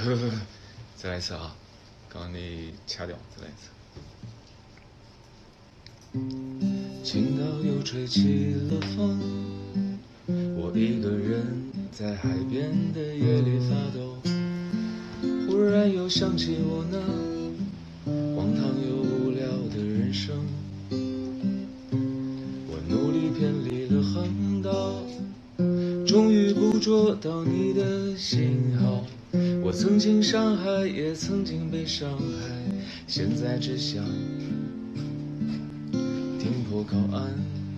再来一次啊！刚刚你掐掉，再来一次。青岛又吹起了风，我一个人在海边的夜里发抖，忽然又想起我那荒唐又无聊的人生。我努力偏离了航道，终于捕捉到你的信号。我曾经伤害，也曾经被伤害，现在只想停泊靠岸。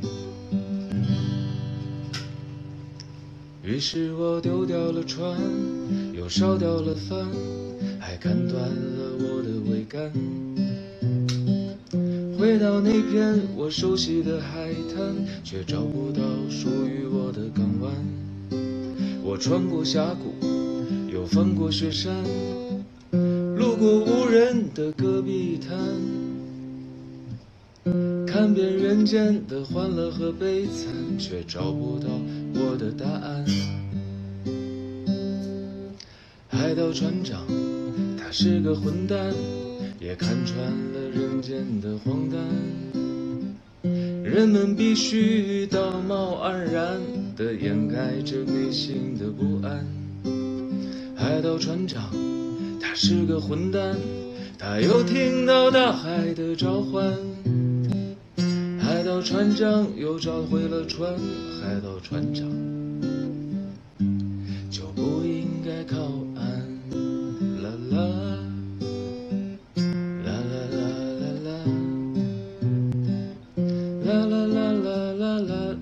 于是我丢掉了船，又烧掉了帆，还砍断了我的桅杆。回到那片我熟悉的海滩，却找不到属于我的港湾。我穿过峡谷，又翻过雪山，路过无人的戈壁滩，看遍人间的欢乐和悲惨，却找不到我的答案。海盗船长，他是个混蛋，也看穿了人间的荒诞。人们必须道貌岸然地掩盖着内心的不安。海盗船长，他是个混蛋，他又听到大海的召唤。海盗船长又找回了船，海盗船长就不应该靠岸。啦啦啦啦啦啦啦啦啦啦啦啦啦。